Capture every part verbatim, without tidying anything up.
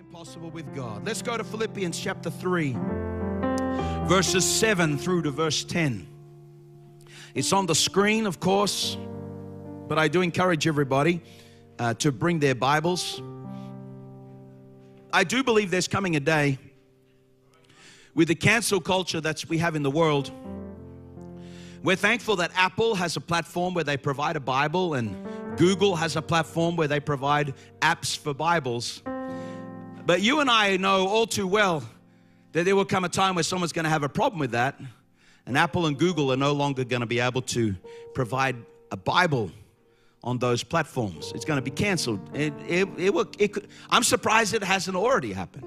Possible with God. Let's go to Philippians chapter three, verses seven through to verse ten. It's on the screen, of course, but I do encourage everybody uh, to bring their Bibles. I do believe there's coming a day with the cancel culture that we have in the world. We're thankful that Apple has a platform where they provide a Bible, and Google has a platform where they provide apps for Bibles. But you and I know all too well that there will come a time where someone's going to have a problem with that, and Apple and Google are no longer going to be able to provide a Bible on those platforms. It's going to be canceled. It, it, it will, it could, I'm surprised it hasn't already happened.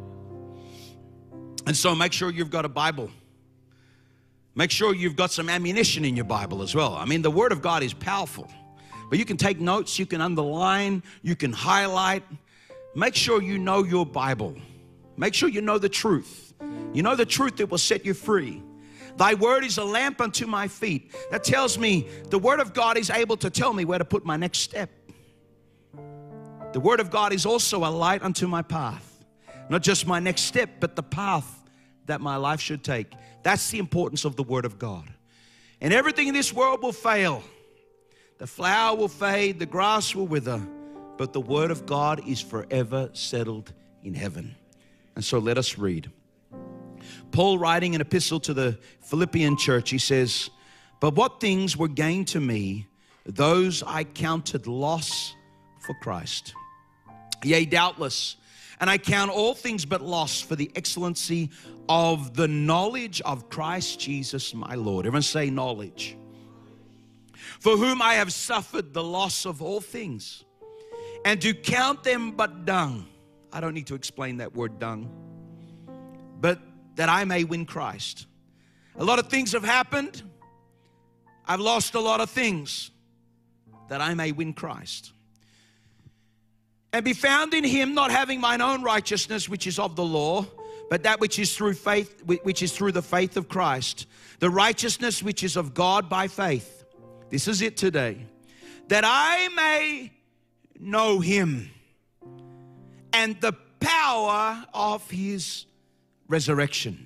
And so make sure you've got a Bible. Make sure you've got some ammunition in your Bible as well. I mean, the Word of God is powerful, but you can take notes, you can underline, you can highlight. Make sure you know your Bible. Make sure you know the truth. You know the truth that will set you free. Thy word is a lamp unto my feet. That tells me the Word of God is able to tell me where to put my next step. The Word of God is also a light unto my path. Not just my next step, but the path that my life should take. That's the importance of the Word of God. And everything in this world will fail. The flower will fade, the grass will wither, but the Word of God is forever settled in heaven. And so let us read. Paul, writing an epistle to the Philippian church, he says, "But what things were gained to me, those I counted loss for Christ. Yea, doubtless, and I count all things but loss for the excellency of the knowledge of Christ Jesus my Lord." Everyone say knowledge. "For whom I have suffered the loss of all things, and do count them but dung." I don't need to explain that word dung. "But that I may win Christ." A lot of things have happened. I've lost a lot of things, that I may win Christ. "And be found in Him, not having mine own righteousness, which is of the law, but that which is through faith, which is through the faith of Christ, the righteousness which is of God by faith." This is it today. "That I may know Him and the power of His resurrection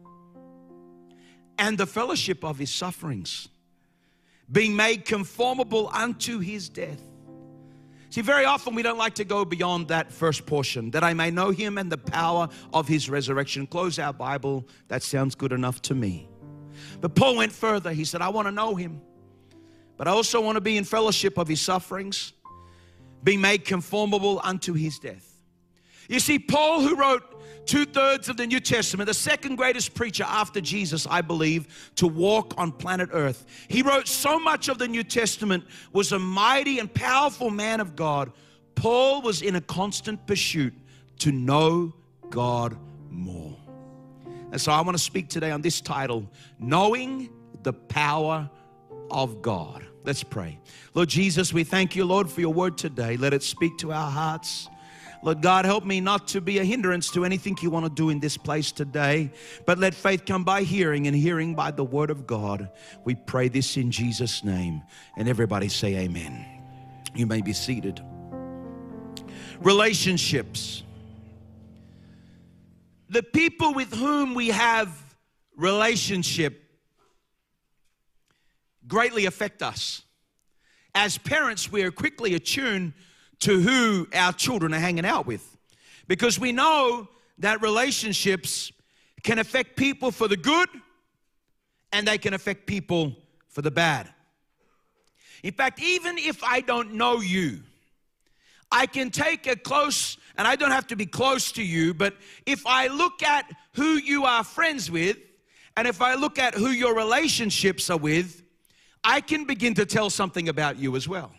and the fellowship of His sufferings, being made conformable unto His death." See, very often we don't like to go beyond that first portion, "that I may know Him and the power of His resurrection." Close our Bible. That sounds good enough to me. But Paul went further. He said, I want to know Him, but I also want to be in fellowship of His sufferings, be made conformable unto His death. You see, Paul, who wrote two-thirds of the New Testament, the second greatest preacher after Jesus, I believe, to walk on planet Earth. He wrote so much of the New Testament, was a mighty and powerful man of God. Paul was in a constant pursuit to know God more. And so I want to speak today on this title, Knowing the Power of God. Let's pray. Lord Jesus, we thank you, Lord, for your word today. Let it speak to our hearts. Lord God, help me not to be a hindrance to anything you want to do in this place today, but let faith come by hearing and hearing by the word of God. We pray this in Jesus' name. And everybody say amen. You may be seated. Relationships. The people with whom we have relationship greatly affect us. As parents, we are quickly attuned to who our children are hanging out with, because we know that relationships can affect people for the good and they can affect people for the bad. In fact, even if I don't know you, I can take a close, and I don't have to be close to you, but if I look at who you are friends with, and if I look at who your relationships are with, I can begin to tell something about you as well.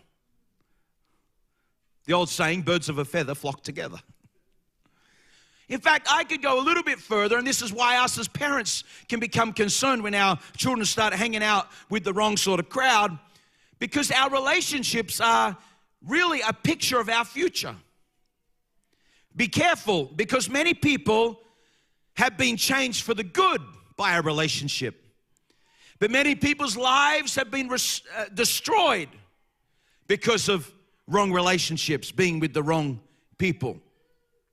The old saying, birds of a feather flock together. In fact, I could go a little bit further, and this is why us as parents can become concerned when our children start hanging out with the wrong sort of crowd, because our relationships are really a picture of our future. Be careful, because many people have been changed for the good by a relationship. But many people's lives have been res- uh, destroyed because of wrong relationships, being with the wrong people.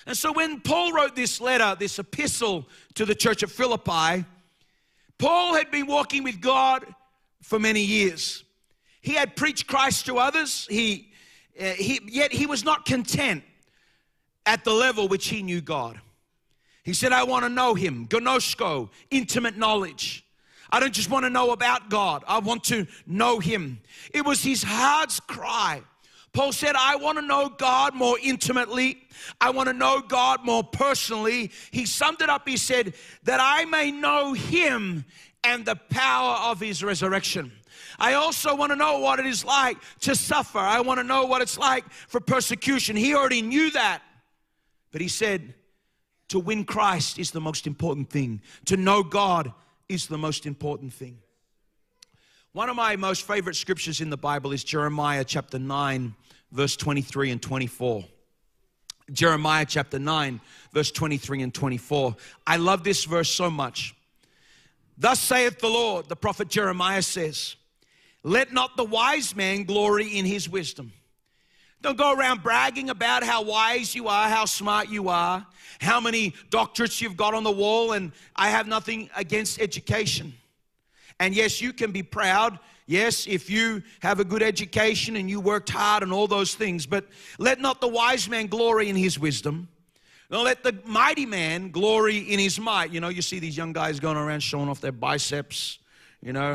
And so when Paul wrote this letter, this epistle to the church of Philippi, Paul had been walking with God for many years. He had preached Christ to others, he, uh, he, yet he was not content at the level which he knew God. He said, I want to know him, gnosko, intimate knowledge. I don't just want to know about God, I want to know him. It was his heart's cry. Paul said, I want to know God more intimately. I want to know God more personally. He summed it up, he said, that I may know him and the power of his resurrection. I also want to know what it is like to suffer. I want to know what it's like for persecution. He already knew that. But he said, to win Christ is the most important thing. To know God is the most important thing. One of my most favorite scriptures in the Bible is Jeremiah chapter nine, verse twenty-three and twenty-four. Jeremiah chapter nine, verse twenty-three and twenty-four. I love this verse so much. Thus saith the Lord, the prophet Jeremiah says, let not the wise man glory in his wisdom. Don't go around bragging about how wise you are, how smart you are, how many doctorates you've got on the wall, and I have nothing against education. And yes, you can be proud. Yes, if you have a good education and you worked hard and all those things. But let not the wise man glory in his wisdom. Don't let the mighty man glory in his might. You know, you see these young guys going around showing off their biceps, you know.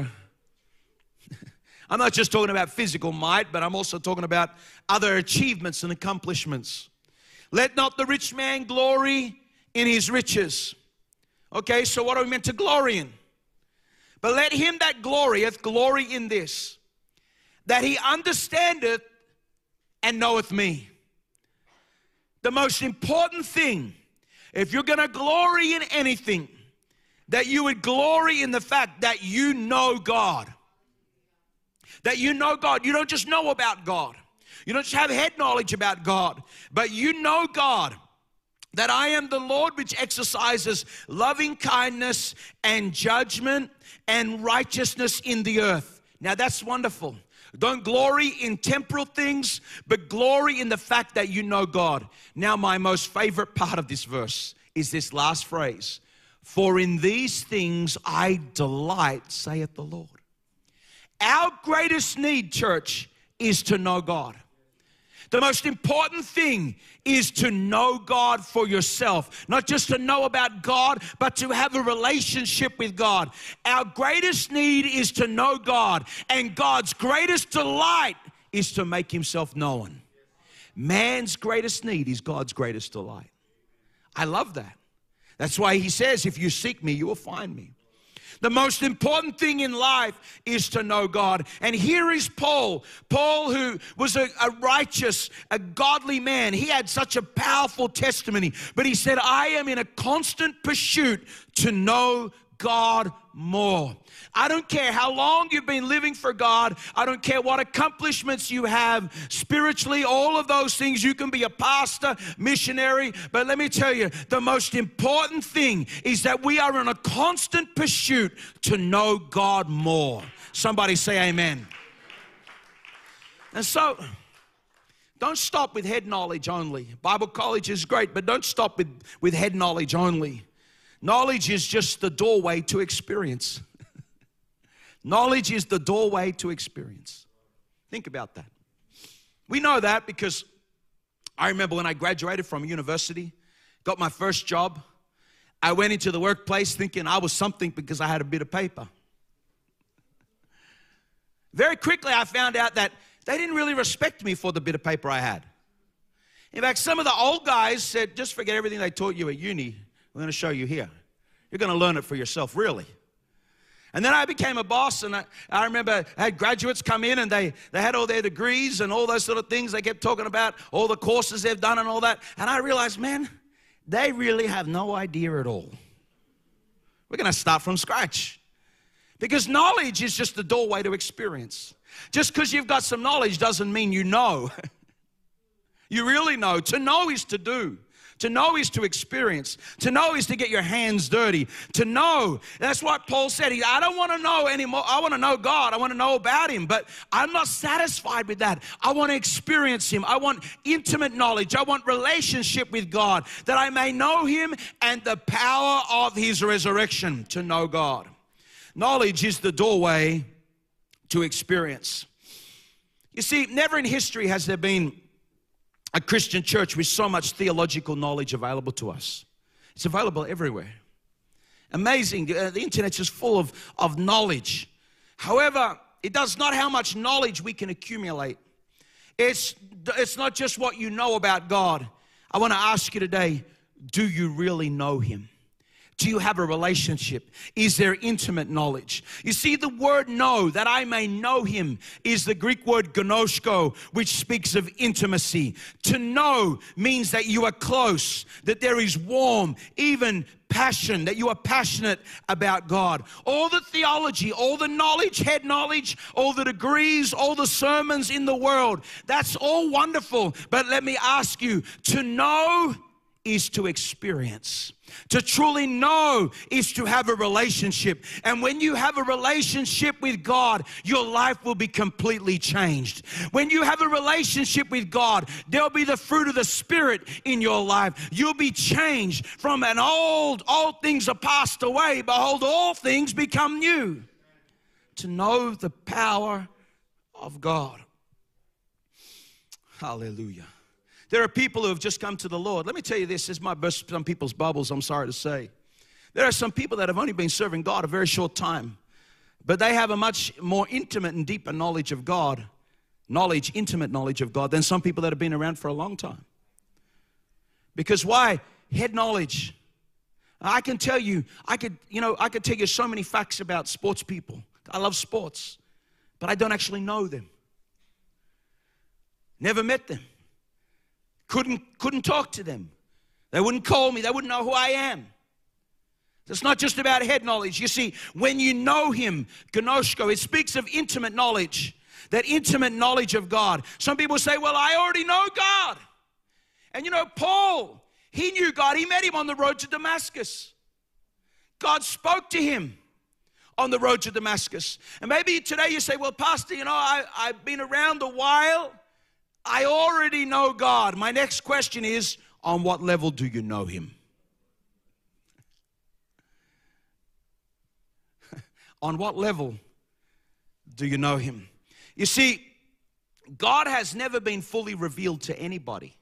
I'm not just talking about physical might, but I'm also talking about other achievements and accomplishments. Let not the rich man glory in his riches. Okay, so what are we meant to glory in? But let him that glorieth glory in this, that he understandeth and knoweth me. The most important thing, if you're going to glory in anything, that you would glory in the fact that you know God. That you know God. You don't just know about God. You don't just have head knowledge about God, but you know God. That I am the Lord which exercises loving kindness and judgment and righteousness in the earth. Now that's wonderful. Don't glory in temporal things, but glory in the fact that you know God. Now my most favorite part of this verse is this last phrase. For in these things I delight, saith the Lord. Our greatest need, church, is to know God. The most important thing is to know God for yourself. Not just to know about God, but to have a relationship with God. Our greatest need is to know God. And God's greatest delight is to make himself known. Man's greatest need is God's greatest delight. I love that. That's why he says, if you seek me, you will find me. The most important thing in life is to know God. And here is Paul. Paul, who was a, a righteous, a godly man. He had such a powerful testimony. But he said, I am in a constant pursuit to know God more. I don't care how long you've been living for God. I don't care what accomplishments you have spiritually, all of those things. You can be a pastor, missionary, but let me tell you, the most important thing is that we are in a constant pursuit to know God more. Somebody say amen. And so, don't stop with head knowledge only. Bible college is great, but don't stop with, with head knowledge only. Knowledge is just the doorway to experience. Knowledge is the doorway to experience. Think about that. We know that because I remember when I graduated from university, got my first job, I went into the workplace thinking I was something because I had a bit of paper. Very quickly I found out that they didn't really respect me for the bit of paper I had. In fact, some of the old guys said, just forget everything they taught you at uni. We're going to show you here. You're going to learn it for yourself, really. And then I became a boss, and I, I remember I had graduates come in, and they, they had all their degrees and all those sort of things. They kept talking about all the courses they've done and all that. And I realized, man, they really have no idea at all. We're going to start from scratch. Because knowledge is just the doorway to experience. Just because you've got some knowledge doesn't mean you know. You really know. To know is to do. To know is to experience. To know is to get your hands dirty. To know, that's what Paul said. He, I don't want to know anymore. I want to know God. I want to know about Him. But I'm not satisfied with that. I want to experience Him. I want intimate knowledge. I want relationship with God, that I may know Him and the power of His resurrection. To know God. Knowledge is the doorway to experience. You see, never in history has there been a Christian church with so much theological knowledge available to us. It's available everywhere. Amazing. Uh, the internet's just full of, of knowledge. However, it does not how much knowledge we can accumulate. It's, it's not just what you know about God. I want to ask you today, do you really know Him? Do you have a relationship? Is there intimate knowledge? You see, the word know, that I may know Him, is the Greek word gnosko, which speaks of intimacy. To know means that you are close, that there is warm, even passion, that you are passionate about God. All the theology, all the knowledge, head knowledge, all the degrees, all the sermons in the world, that's all wonderful. But let me ask you, to know is to experience. To truly know is to have a relationship. And when you have a relationship with God, your life will be completely changed. When you have a relationship with God, there'll be the fruit of the Spirit in your life. You'll be changed from an old, old things are passed away. Behold, all things become new. To know the power of God. Hallelujah. There are people who have just come to the Lord. Let me tell you this, this might burst some people's bubbles, I'm sorry to say. There are some people that have only been serving God a very short time, but they have a much more intimate and deeper knowledge of God, knowledge, intimate knowledge of God, than some people that have been around for a long time. Because why? Head knowledge. I can tell you, I could, you know, I could tell you so many facts about sports people. I love sports, but I don't actually know them. Never met them. Couldn't, couldn't talk to them. They wouldn't call me. They wouldn't know who I am. It's not just about head knowledge. You see, when you know Him, gnosko, it speaks of intimate knowledge, that intimate knowledge of God. Some people say, well, I already know God. And you know, Paul, he knew God. He met Him on the road to Damascus. God spoke to him on the road to Damascus. And maybe today you say, well, Pastor, you know, I, I've been around a while. I already know God. My next question is, on what level do you know Him? On what level do you know Him? You see, God has never been fully revealed to anybody.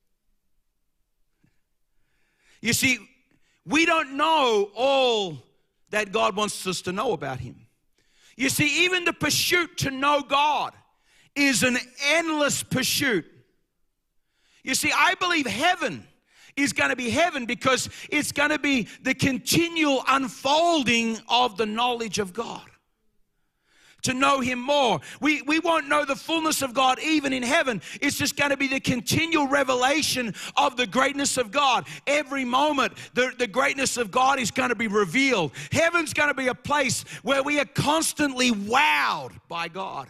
You see, we don't know all that God wants us to know about Him. You see, even the pursuit to know God is an endless pursuit. You see, I believe heaven is going to be heaven because it's going to be the continual unfolding of the knowledge of God. To know Him more. We, we won't know the fullness of God even in heaven. It's just going to be the continual revelation of the greatness of God. Every moment, the, the greatness of God is going to be revealed. Heaven's going to be a place where we are constantly wowed by God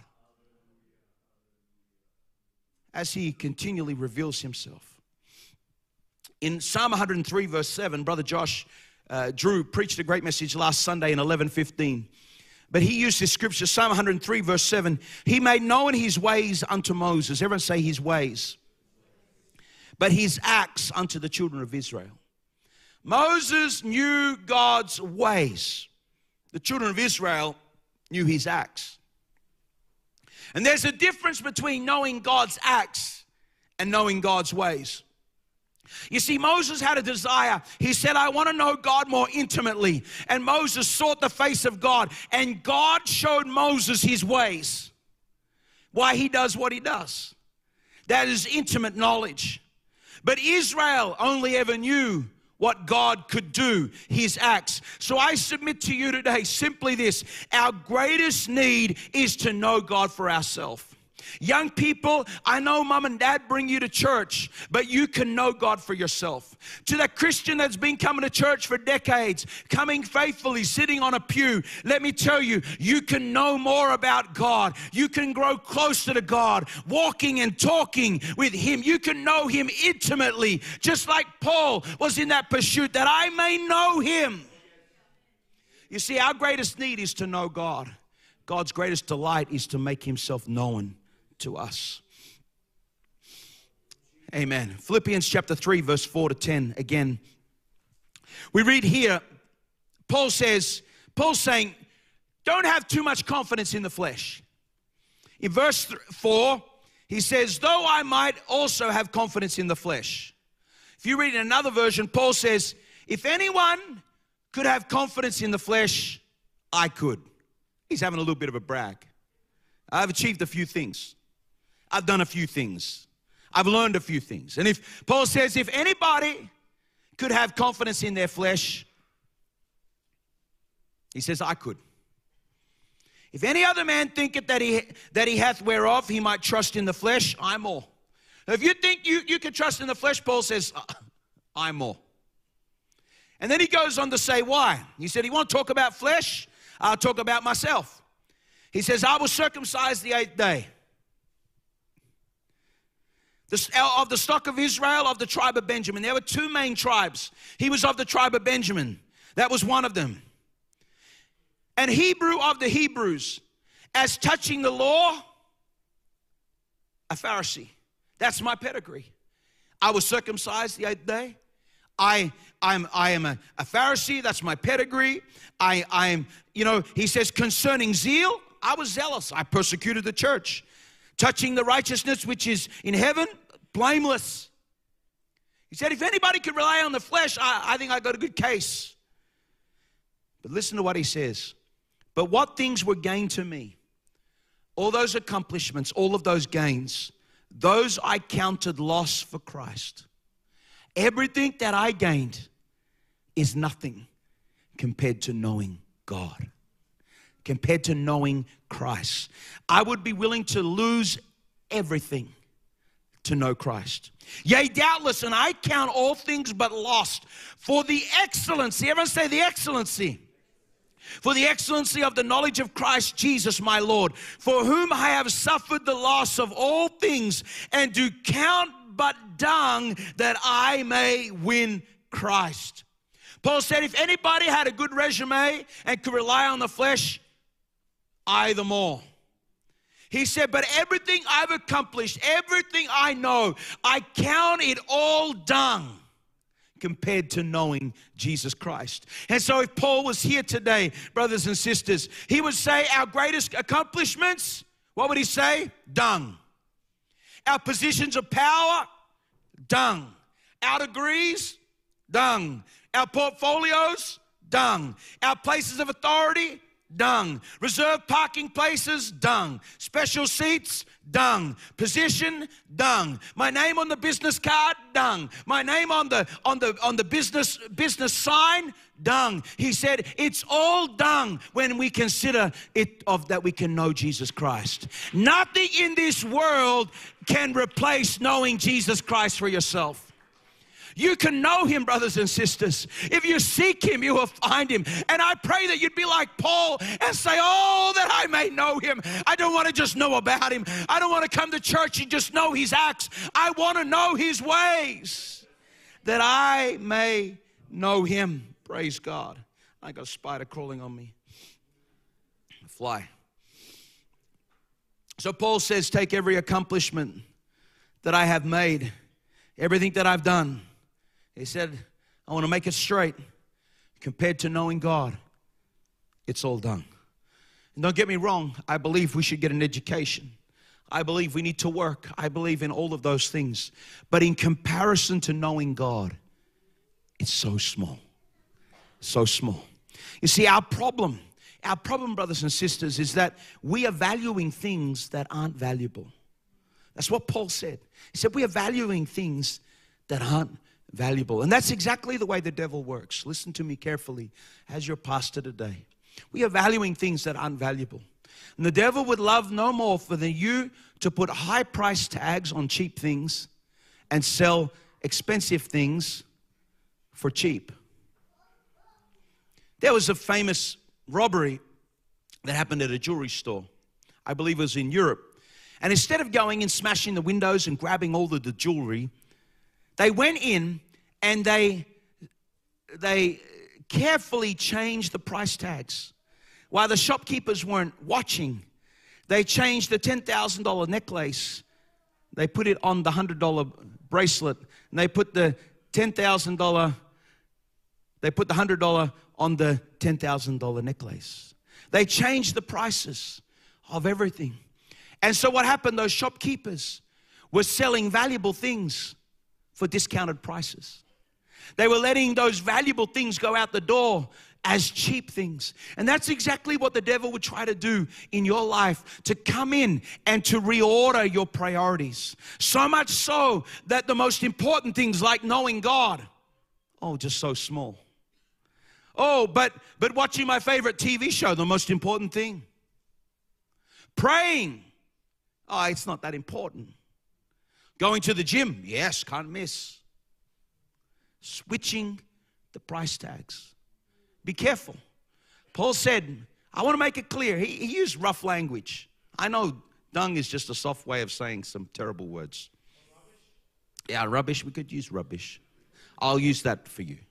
as He continually reveals Himself. In Psalm one hundred three, verse seven, Brother Josh uh, Drew preached a great message last Sunday in eleven fifteen. But he used this scripture, Psalm one hundred three, verse seven. He made known His ways unto Moses. Everyone say His ways. But His acts unto the children of Israel. Moses knew God's ways. The children of Israel knew His acts. And there's a difference between knowing God's acts and knowing God's ways. You see, Moses had a desire. He said, I want to know God more intimately. And Moses sought the face of God. And God showed Moses His ways. Why He does what He does. That is intimate knowledge. But Israel only ever knew what God could do, His acts. So I submit to you today simply this. Our greatest need is to know God for ourselves. Young people, I know mom and dad bring you to church, but you can know God for yourself. To that Christian that's been coming to church for decades, coming faithfully, sitting on a pew, let me tell you, you can know more about God. You can grow closer to God, walking and talking with Him. You can know Him intimately, just like Paul was in that pursuit, that I may know Him. You see, our greatest need is to know God. God's greatest delight is to make Himself known to us. Amen. Philippians chapter three, verse four to ten. Again, we read here, Paul says, Paul's saying, don't have too much confidence in the flesh. In verse four, he says, though I might also have confidence in the flesh. If you read in another version, Paul says, if anyone could have confidence in the flesh, I could. He's having a little bit of a brag. I've achieved a few things. I've done a few things. I've learned a few things. And if Paul says, if anybody could have confidence in their flesh, he says, I could. If any other man thinketh that he that he hath whereof he might trust in the flesh, I'm more. If you think you, you can trust in the flesh, Paul says, I'm more. And then he goes on to say why. He said, you want to talk about flesh? I'll talk about myself. He says, I was circumcised the eighth day. The, of the stock of Israel, of the tribe of Benjamin. There were two main tribes. He was of the tribe of Benjamin. That was one of them. And Hebrew of the Hebrews, as touching the law, a Pharisee. That's my pedigree. I was circumcised the eighth day. I, I'm, I am a, a Pharisee. That's my pedigree. I, I'm, you know, he says, concerning zeal, I was zealous. I persecuted the church. Touching the righteousness which is in heaven, blameless. He said, if anybody could rely on the flesh, I, I think I got a good case. But listen to what he says. But what things were gained to me, all those accomplishments, all of those gains, those I counted loss for Christ. Everything that I gained is nothing compared to knowing God, compared to knowing Christ. I would be willing to lose everything to know Christ. Yea, doubtless, and I count all things but lost for the excellency. Everyone say the excellency. For the excellency of the knowledge of Christ Jesus my Lord, for whom I have suffered the loss of all things, and do count but dung that I may win Christ. Paul said, if anybody had a good resume and could rely on the flesh, I the more. He said, but everything I've accomplished, everything I know, I count it all dung compared to knowing Jesus Christ. And so if Paul was here today, brothers and sisters, he would say our greatest accomplishments, what would he say? Dung. Our positions of power, dung. Our degrees, dung. Our portfolios, dung. Our places of authority, dung. Reserved parking places, dung. Special seats, dung. Position, dung. My name on the business card, dung. My name on the on the on the business business sign, dung. He said it's all dung when we consider it of that we can know Jesus Christ. Nothing in this world can replace knowing Jesus Christ for yourself. You can know Him, brothers and sisters. If you seek Him, you will find Him. And I pray that you'd be like Paul and say, oh, that I may know Him. I don't want to just know about Him. I don't want to come to church and just know His acts. I want to know His ways, that I may know Him. Praise God. I got a spider crawling on me. A fly. So Paul says, take every accomplishment that I have made, everything that I've done. He said, I want to make it straight. Compared to knowing God, it's all done. And don't get me wrong, I believe we should get an education. I believe we need to work. I believe in all of those things. But in comparison to knowing God, it's so small. So small. You see, our problem, our problem, brothers and sisters, is that we are valuing things that aren't valuable. That's what Paul said. He said, we are valuing things that aren't valuable. And that's exactly the way the devil works. Listen to me carefully as your pastor today. We are valuing things that aren't valuable. And the devil would love no more for than you to put high price tags on cheap things and sell expensive things for cheap. There was a famous robbery that happened at a jewelry store. I believe it was in Europe. And instead of going and smashing the windows and grabbing all of the jewelry, they went in and they, they carefully changed the price tags. While the shopkeepers weren't watching, they changed the ten thousand dollar necklace. They put it on the one hundred dollar bracelet. And they put the ten thousand dollar, they put the one hundred dollar on the ten thousand dollar necklace. They changed the prices of everything. And so what happened, those shopkeepers were selling valuable things for discounted prices. They were letting those valuable things go out the door as cheap things. And that's exactly what the devil would try to do in your life, to come in and to reorder your priorities. So much so that the most important things like knowing God, oh, just so small. Oh, but but watching my favorite T V show, the most important thing. Praying, oh, it's not that important. Going to the gym, yes, can't miss. Switching the price tags. Be careful. Paul said, I want to make it clear. He, he used rough language. I know dung is just a soft way of saying some terrible words. Rubbish. Yeah, rubbish. We could use rubbish. I'll use that for you.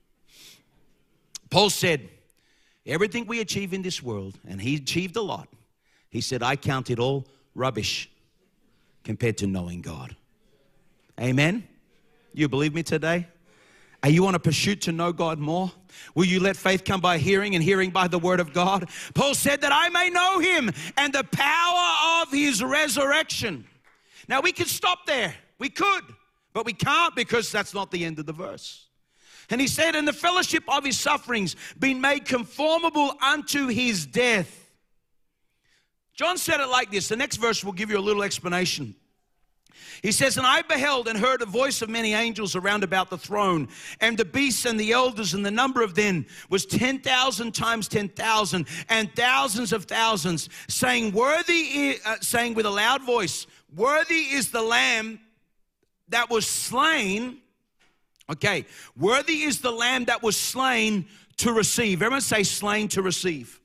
Paul said, everything we achieve in this world, and he achieved a lot, he said, I count it all rubbish compared to knowing God. Amen? You believe me today? Are you on a pursuit to know God more? Will you let faith come by hearing and hearing by the word of God? Paul said that I may know him and the power of his resurrection. Now we could stop there. We could, but we can't because that's not the end of the verse. And he said, in the fellowship of his sufferings, being made conformable unto his death. John said it like this. The next verse will give you a little explanation. He says, and I beheld and heard a voice of many angels around about the throne, and the beasts and the elders, and the number of them was ten thousand times ten thousand, and thousands of thousands, saying, worthy, uh, saying with a loud voice, worthy is the Lamb that was slain. Okay, worthy is the Lamb that was slain to receive. Everyone say slain to receive.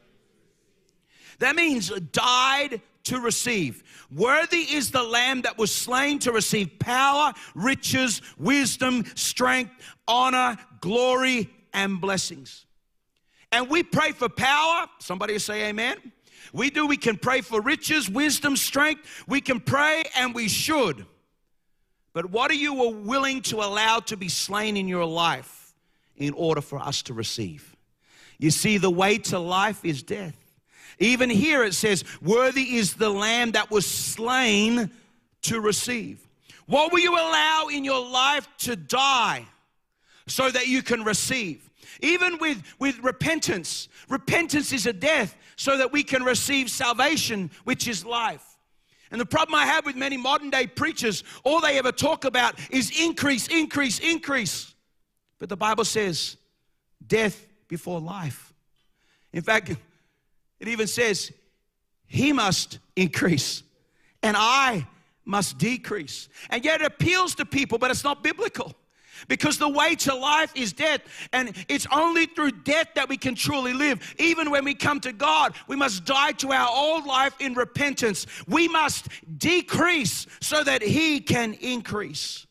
That means died to receive. Worthy is the Lamb that was slain to receive power, riches, wisdom, strength, honor, glory, and blessings. And we pray for power. Somebody say amen. We do. We can pray for riches, wisdom, strength. We can pray, and we should. But what are you willing to allow to be slain in your life in order for us to receive? You see, the way to life is death. Even here it says, worthy is the Lamb that was slain to receive. What will you allow in your life to die so that you can receive? Even with, with repentance, repentance is a death so that we can receive salvation, which is life. And the problem I have with many modern day preachers, all they ever talk about is increase, increase, increase. But the Bible says death before life. In fact, it even says he must increase and I must decrease. And yet it appeals to people, but it's not biblical. Because the way to life is death, and it's only through death that we can truly live. Even when we come to God, we must die to our old life in repentance. We must decrease so that he can increase.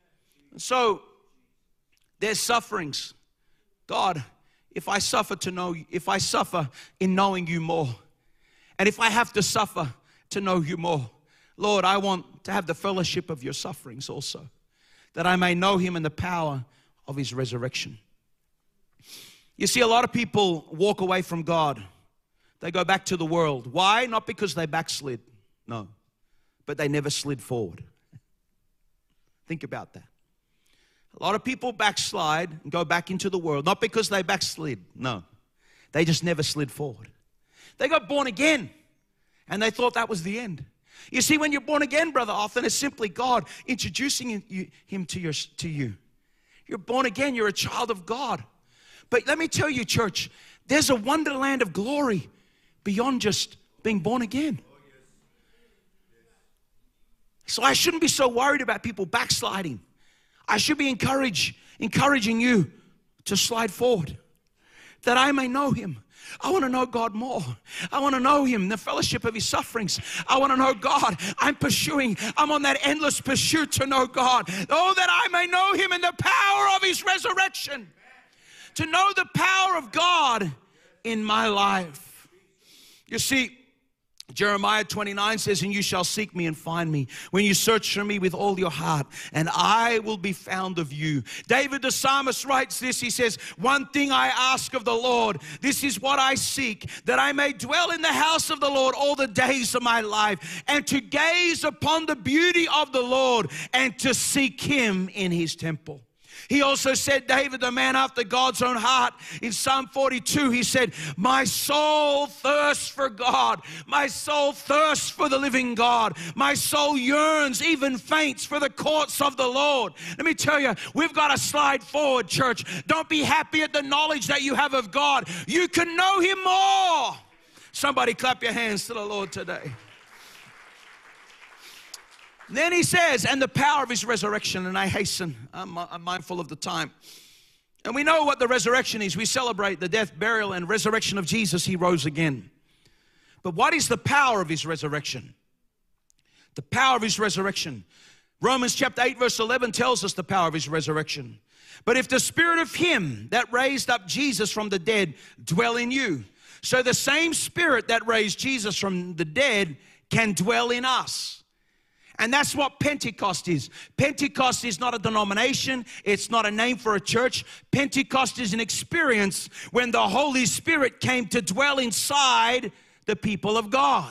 So there's sufferings. God, if I suffer to know, if I suffer in knowing you more, and if I have to suffer to know you more, Lord, I want to have the fellowship of your sufferings also, that I may know him in the power of his resurrection. You see, a lot of people walk away from God. They go back to the world. Why? Not because they backslid, no, but they never slid forward. Think about that. A lot of people backslide and go back into the world, not because they backslid, no. They just never slid forward. They got born again, and they thought that was the end. You see, when you're born again, brother, often it's simply God introducing him to, your, to you. You're born again. You're a child of God. But let me tell you, church, there's a wonderland of glory beyond just being born again. So I shouldn't be so worried about people backsliding. I should be encourage, encouraging you to slide forward, that I may know him. I want to know God more. I want to know him, the fellowship of his sufferings. I want to know God. I'm pursuing. I'm on that endless pursuit to know God. Oh, that I may know him in the power of his resurrection. To know the power of God in my life. You see, Jeremiah twenty-nine says, and you shall seek me and find me when you search for me with all your heart, and I will be found of you. David the psalmist writes this. He says, one thing I ask of the Lord, this is what I seek, that I may dwell in the house of the Lord all the days of my life, and to gaze upon the beauty of the Lord, and to seek him in his temple. He also said, David, the man after God's own heart, in Psalm forty-two, he said, my soul thirsts for God. My soul thirsts for the living God. My soul yearns, even faints, for the courts of the Lord. Let me tell you, we've got to slide forward, church. Don't be happy at the knowledge that you have of God. You can know him more. Somebody clap your hands to the Lord today. Then he says, and the power of his resurrection, and I hasten, I'm, I'm mindful of the time. And we know what the resurrection is. We celebrate the death, burial, and resurrection of Jesus. He rose again. But what is the power of his resurrection? The power of his resurrection. Romans chapter eight verse eleven tells us the power of his resurrection. But if the spirit of him that raised up Jesus from the dead dwell in you, so the same spirit that raised Jesus from the dead can dwell in us. And that's what Pentecost is. Pentecost is not a denomination. It's not a name for a church. Pentecost is an experience when the Holy Spirit came to dwell inside the people of God.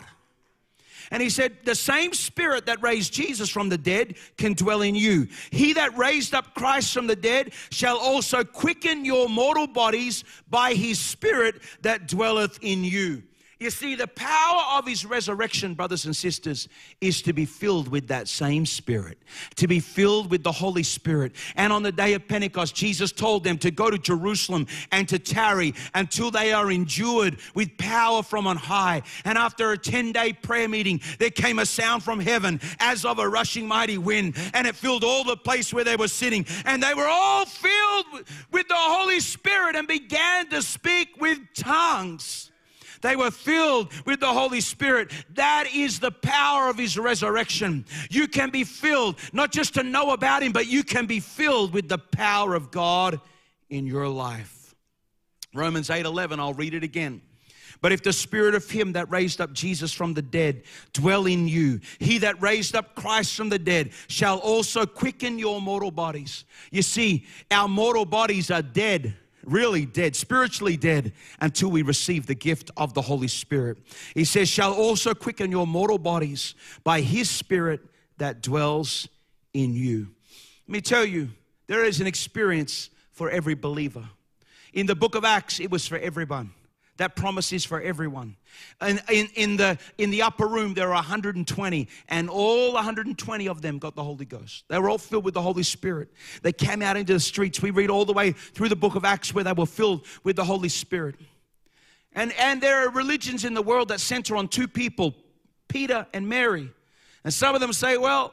And he said, the same spirit that raised Jesus from the dead can dwell in you. He that raised up Christ from the dead shall also quicken your mortal bodies by his spirit that dwelleth in you. You see, the power of his resurrection, brothers and sisters, is to be filled with that same Spirit, to be filled with the Holy Spirit. And on the day of Pentecost, Jesus told them to go to Jerusalem and to tarry until they are endued with power from on high. And after a ten-day prayer meeting, there came a sound from heaven as of a rushing mighty wind, and it filled all the place where they were sitting. And they were all filled with the Holy Spirit and began to speak with tongues. They were filled with the Holy Spirit. That is the power of his resurrection. You can be filled, not just to know about him, but you can be filled with the power of God in your life. Romans eight eleven, I'll read it again. But if the spirit of him that raised up Jesus from the dead dwell in you, he that raised up Christ from the dead shall also quicken your mortal bodies. You see, our mortal bodies are dead. Really dead, spiritually dead, until we receive the gift of the Holy Spirit. He says, shall also quicken your mortal bodies by his Spirit that dwells in you. Let me tell you, there is an experience for every believer. In the book of Acts, it was for everyone. That promise is for everyone. And in, in, the, in the upper room, there are one hundred twenty, and all one hundred twenty of them got the Holy Ghost. They were all filled with the Holy Spirit. They came out into the streets. We read all the way through the book of Acts where they were filled with the Holy Spirit. And, and there are religions in the world that center on two people, Peter and Mary. And some of them say, well,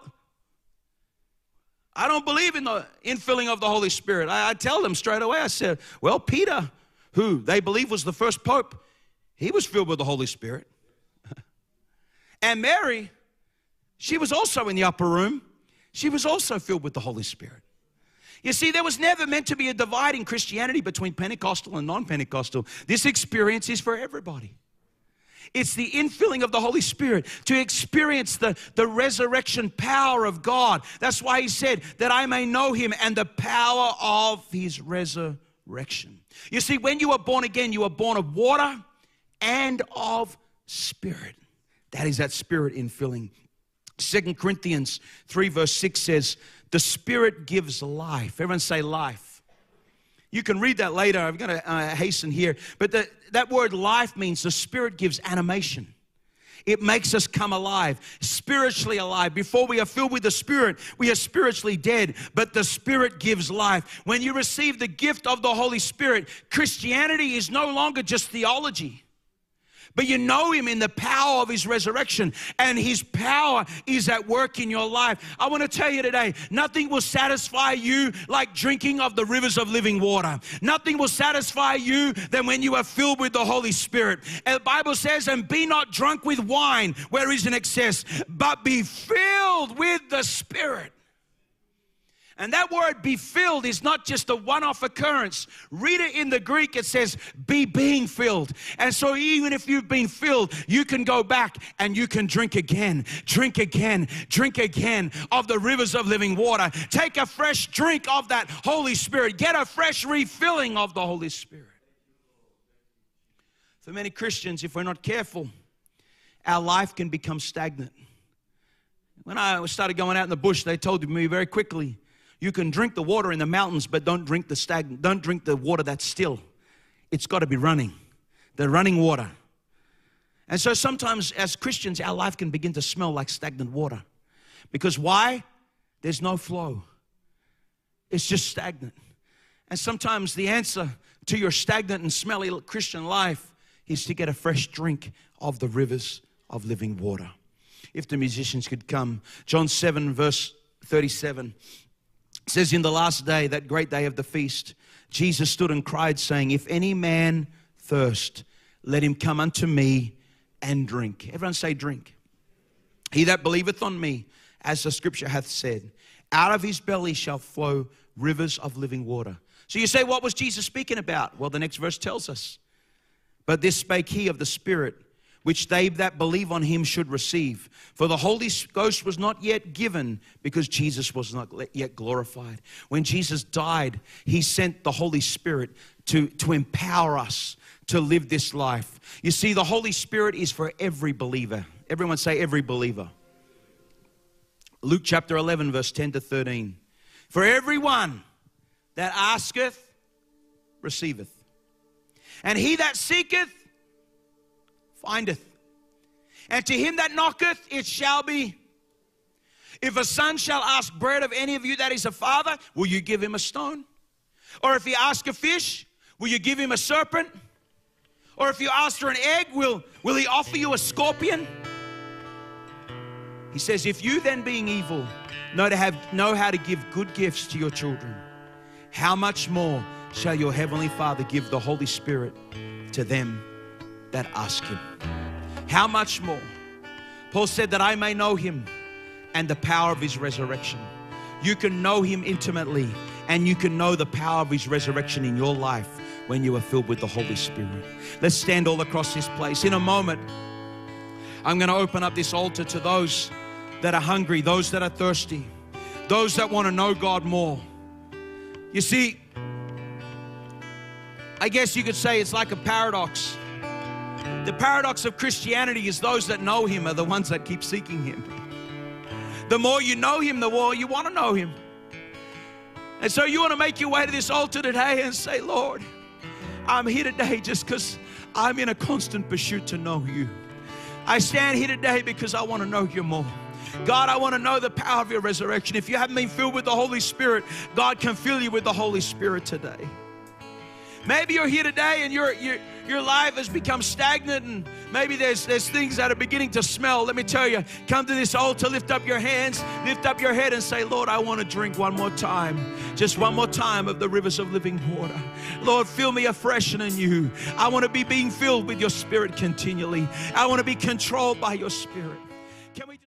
I don't believe in the infilling of the Holy Spirit. I, I tell them straight away, I said, well, Peter, who they believe was the first pope, he was filled with the Holy Spirit. And Mary, she was also in the upper room. She was also filled with the Holy Spirit. You see, there was never meant to be a divide in Christianity between Pentecostal and non-Pentecostal. This experience is for everybody. It's the infilling of the Holy Spirit to experience the, the resurrection power of God. That's why he said that I may know him and the power of his resurrection. You see, when you are born again, you are born of water and of spirit. That is that spirit infilling. Second Corinthians three verse six says, the Spirit gives life. Everyone say life. You can read that later. I'm going to uh, hasten here. But the, that word life means the Spirit gives animation. It makes us come alive, spiritually alive. Before we are filled with the Spirit, we are spiritually dead, but the Spirit gives life. When you receive the gift of the Holy Spirit, Christianity is no longer just theology, but you know him in the power of his resurrection, and his power is at work in your life. I want to tell you today, nothing will satisfy you like drinking of the rivers of living water. Nothing will satisfy you than when you are filled with the Holy Spirit. And the Bible says, and be not drunk with wine where is an excess, but be filled with the Spirit. And that word be filled is not just a one-off occurrence. Read it in the Greek, it says be being filled. And so even if you've been filled, you can go back and you can drink again, drink again, drink again of the rivers of living water. Take a fresh drink of that Holy Spirit. Get a fresh refilling of the Holy Spirit. For many Christians, if we're not careful, our life can become stagnant. When I started going out in the bush, they told me very quickly, you can drink the water in the mountains, but don't drink the stagnant, don't drink the water that's still. It's got to be running, the running water. And so sometimes as Christians, our life can begin to smell like stagnant water. Because why? There's no flow. It's just stagnant. And sometimes the answer to your stagnant and smelly Christian life is to get a fresh drink of the rivers of living water. If the musicians could come. John seven verse thirty-seven. It says, in the last day, that great day of the feast, Jesus stood and cried, saying, if any man thirst, let him come unto me and drink. Everyone say drink. He that believeth on me, as the scripture hath said, out of his belly shall flow rivers of living water. So you say, what was Jesus speaking about? Well, the next verse tells us. But this spake he of the Spirit, which they that believe on him should receive. For the Holy Ghost was not yet given, because Jesus was not yet glorified. When Jesus died, he sent the Holy Spirit to, to empower us to live this life. You see, the Holy Spirit is for every believer. Everyone say every believer. Luke chapter eleven, verse ten to thirteen. For everyone that asketh, receiveth. And he that seeketh, findeth. And to him that knocketh, it shall be. If a son shall ask bread of any of you that is a father, will you give him a stone? Or if he ask a fish, will you give him a serpent? Or if you ask for an egg, will, will he offer you a scorpion? He says, if you then being evil know, to have, know how to give good gifts to your children, how much more shall your heavenly Father give the Holy Spirit to them that ask him? How much more? Paul said that I may know him and the power of his resurrection. You can know him intimately, and you can know the power of his resurrection in your life when you are filled with the Holy Spirit. Let's stand all across this place. In a moment, I'm going to open up this altar to those that are hungry, those that are thirsty, those that want to know God more. You see, I guess you could say it's like a paradox. The paradox of Christianity is those that know him are the ones that keep seeking him. The more you know him, the more you want to know him. And so you want to make your way to this altar today and say, Lord, I'm here today just because I'm in a constant pursuit to know you. I stand here today because I want to know you more. God, I want to know the power of your resurrection. If you haven't been filled with the Holy Spirit, God can fill you with the Holy Spirit today. Maybe you're here today and your your your life has become stagnant, and maybe there's there's things that are beginning to smell. Let me tell you, come to this altar, lift up your hands, lift up your head and say, Lord, I want to drink one more time, just one more time of the rivers of living water. Lord, fill me afresh and anew. I want to be being filled with your Spirit continually. I want to be controlled by your Spirit. Can we